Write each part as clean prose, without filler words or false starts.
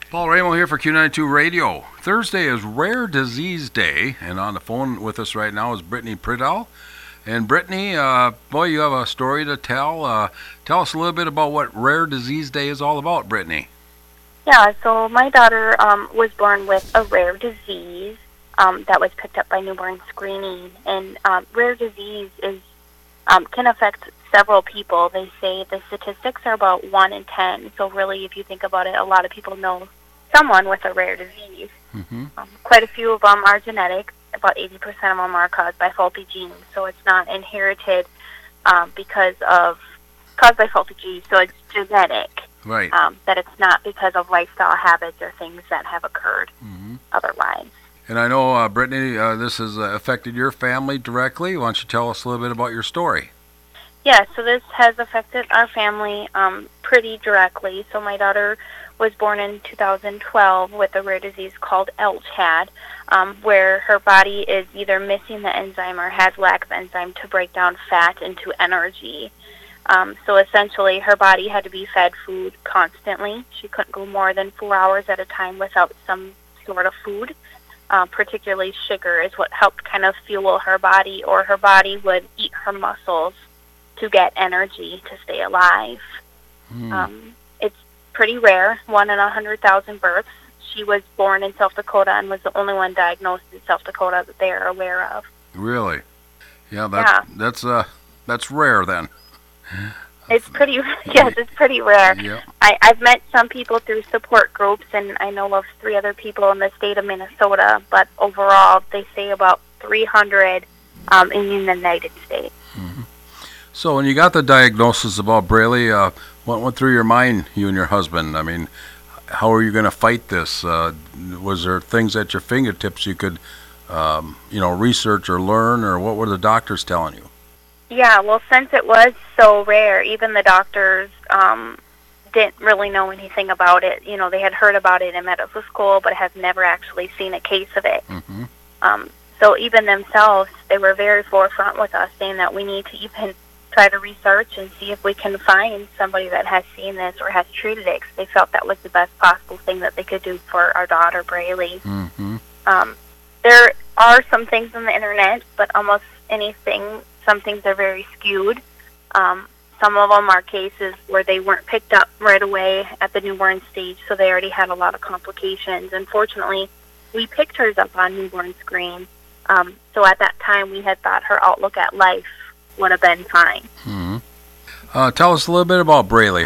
Paul Ramo here for Q92 Radio. Thursday is Rare Disease Day, and on the phone with us right now is Brittany Priddell. And Brittany, boy, you have a story to tell. Tell us a little bit about what Rare Disease Day is all about, Brittany. Yeah, so my daughter was born with a rare disease that was picked up by newborn screening. And rare disease can affect several people. They say the statistics are about 1 in 10. So really, if you think about it, a lot of people know someone with a rare disease. Mm-hmm. Quite a few of them are genetic. About 80% of them are caused by faulty genes. So it's not inherited caused by faulty genes. So it's genetic. Right. That it's not because of lifestyle habits or things that have occurred otherwise. And I know, Brittany, this has affected your family directly. Why don't you tell us a little bit about your story? Yeah, so this has affected our family pretty directly. So my daughter was born in 2012 with a rare disease called LCHAD, where her body is either missing the enzyme or has lack of enzyme to break down fat into energy. So essentially, her body had to be fed food constantly. She couldn't go more than 4 hours at a time without some sort of food. Particularly sugar is what helped kind of fuel her body, or her body would eat her muscles to get energy to stay alive. It's pretty rare, 1 in 100,000 births. She was born in South Dakota and was the only one diagnosed in South Dakota that they are aware of. Really? Yeah, that's rare then. It's pretty, yes, it's pretty rare. Yeah. I've met some people through support groups, and I know of 3 other people in the state of Minnesota, but overall they say about 300 in the United States. Mm-hmm. So when you got the diagnosis about Braley, what went through your mind, you and your husband? I mean, how are you going to fight this? Was there things at your fingertips you could, research or learn, or what were the doctors telling you? Yeah, well, since it was so rare, even the doctors didn't really know anything about it. You know, they had heard about it in medical school, but have never actually seen a case of it. Mm-hmm. So even themselves, they were very forefront with us, saying that we need to even try to research and see if we can find somebody that has seen this or has treated it, 'cause they felt that was the best possible thing that they could do for our daughter, Braley. Mm-hmm. There are some things on the internet, but almost anything, some things are very skewed. Some of them are cases where they weren't picked up right away at the newborn stage, so they already had a lot of complications. Unfortunately, we picked hers up on newborn screen, so at that time we had thought her outlook at life would have been fine. Mm-hmm. Tell us a little bit about Braley.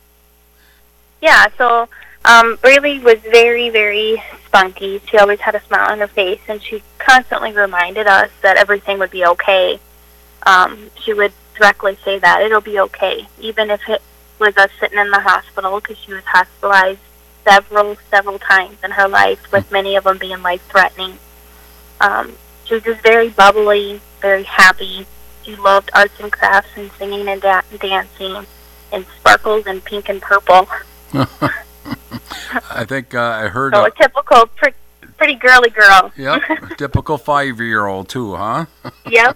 Yeah, so Braley was very, very spunky. She always had a smile on her face, and she constantly reminded us that everything would be okay. She would directly say that it'll be okay, even if it was us sitting in the hospital, because she was hospitalized several times in her life, with many of them being life-threatening. She was just very bubbly, very happy. She loved arts and crafts and singing and dancing in sparkles and pink and purple. I think I heard... So a typical pretty girly girl. Yep, typical 5-year-old too, huh? Yep.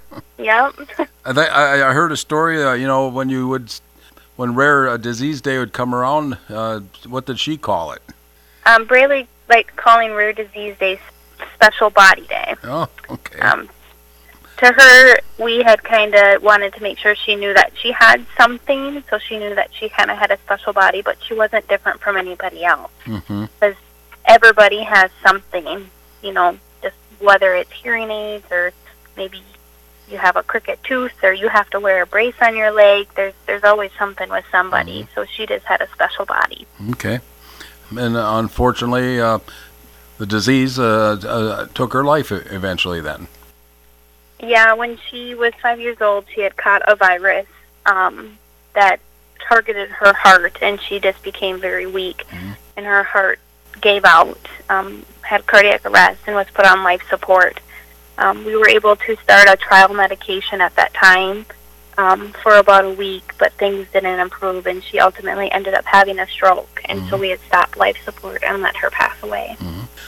I heard a story, when Rare Disease Day would come around, what did she call it? Braley liked calling Rare Disease Day Special Body Day. Oh, okay. To her, we had kind of wanted to make sure she knew that she had something, so she knew that she kind of had a special body, but she wasn't different from anybody else. Mm-hmm. Because everybody has something, just whether it's hearing aids, or maybe you have a crooked tooth, or you have to wear a brace on your leg. There's always something with somebody, so she just had a special body. Okay. And unfortunately, the disease took her life eventually then. Yeah, when she was 5 years old, she had caught a virus that targeted her heart, and she just became very weak, and her heart gave out, had cardiac arrest, and was put on life support. We were able to start a trial medication at that time for about a week, but things didn't improve, and she ultimately ended up having a stroke, and so we had stopped life support and let her pass away.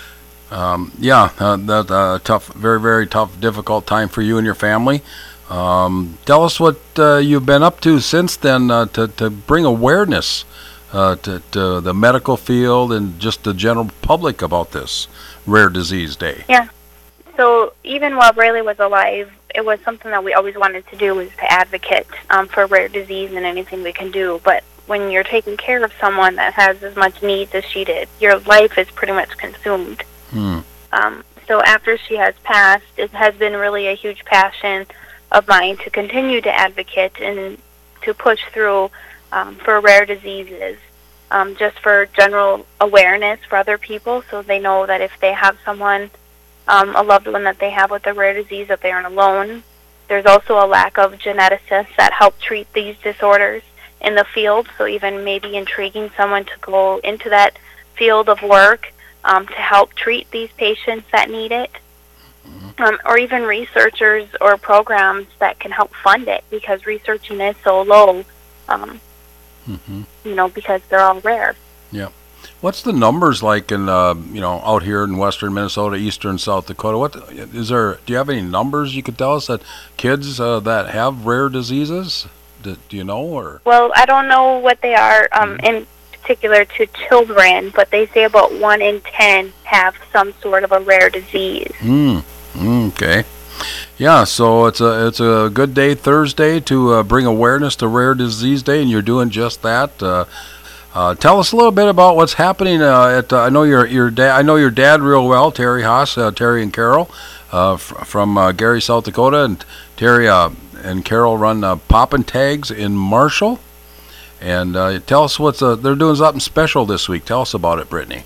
That's a tough, very, very tough, difficult time for you and your family. Tell us what you've been up to since then to bring awareness to the medical field and just the general public about this Rare Disease Day? Yeah. So even while Braylee was alive, it was something that we always wanted to do, was to advocate for rare disease and anything we can do. But when you're taking care of someone that has as much needs as she did, your life is pretty much consumed. So after she has passed, it has been really a huge passion of mine to continue to advocate and to push through for rare diseases, just for general awareness for other people, so they know that if they have someone, a loved one that they have with a rare disease, that they aren't alone. There's also a lack of geneticists that help treat these disorders in the field, so even maybe intriguing someone to go into that field of work to help treat these patients that need it, or even researchers or programs that can help fund it, because researching is so low, because they're all rare. Yeah. What's the numbers like in, out here in western Minnesota, eastern South Dakota? Do you have any numbers you could tell us that kids that have rare diseases? Do you know? Or? Well, I don't know what they are in particular to children, but they say about 1 in 10 have some sort of a rare disease. Okay. Yeah, so it's a good day, Thursday, to bring awareness to Rare Disease Day, and you're doing just that. Tell us a little bit about what's happening at. I know your dad. I know your dad real well, Terry Haas, Terry and Carol, from Gary, South Dakota, and Terry and Carol run Poppin' Tags in Marshall. And tell us they're doing something special this week. Tell us about it, Brittany.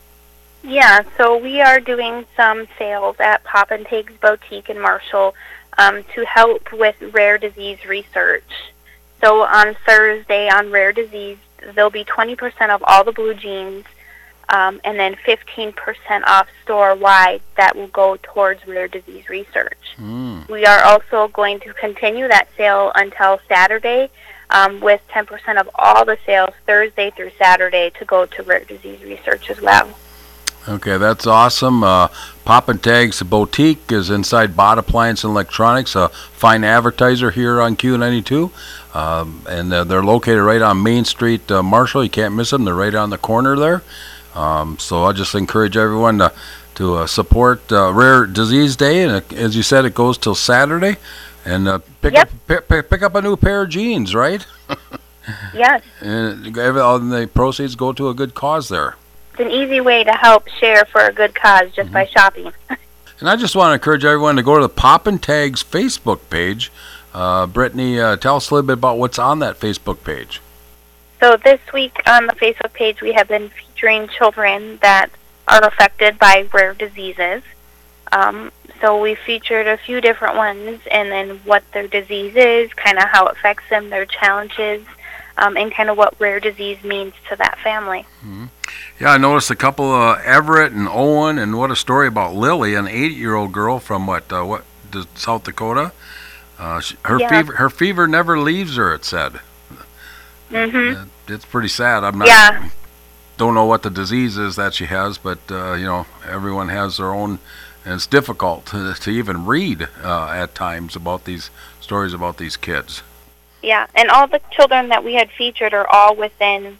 Yeah, so we are doing some sales at Poppin' Tags Boutique in Marshall to help with rare disease research. So on Thursday on Rare Disease, there'll be 20% of all the blue jeans, and then 15% off store-wide that will go towards rare disease research. We are also going to continue that sale until Saturday, with 10% of all the sales Thursday through Saturday to go to rare disease research as well. Okay, that's awesome. Poppin' Tags Boutique is inside Bott Appliance and Electronics, a fine advertiser here on Q92. And they're located right on Main Street, Marshall. You can't miss them. They're right on the corner there. So I just encourage everyone to support Rare Disease Day. And as you said, it goes till Saturday. And pick up a new pair of jeans, right? Yes. And all the proceeds go to a good cause there. It's an easy way to help share for a good cause just by shopping. And I just want to encourage everyone to go to the Poppin' Tags Facebook page. Brittany, tell us a little bit about what's on that Facebook page. So this week on the Facebook page, we have been featuring children that are affected by rare diseases. So we featured a few different ones, and then what their disease is, kind of how it affects them, their challenges, and kind of what rare disease means to that family. Yeah, I noticed a couple, Everett and Owen, and what a story about Lily, an 8-year-old girl from South Dakota. Her fever never leaves her, it said. It's pretty sad. Don't know what the disease is that she has, but everyone has their own, and it's difficult to even read at times about these stories about these kids. Yeah, and all the children that we had featured are all within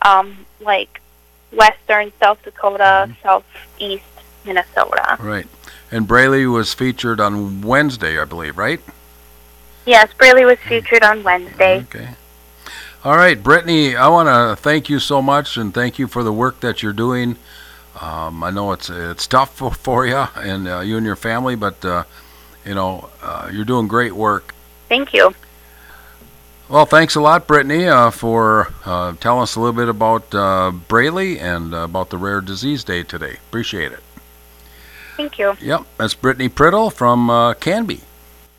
western South Dakota, southeast Minnesota. Right. And Braylee was featured on Wednesday, I believe, right? Yes, Braylee was featured on Wednesday. Okay. All right, Brittany, I want to thank you so much, and thank you for the work that you're doing. I know it's tough for you and you and your family, but you're doing great work. Thank you. Well, thanks a lot, Brittany, for telling us a little bit about Braylee and about the Rare Disease Day today. Appreciate it. Thank you. Yep, that's Brittany Priddle from Canby.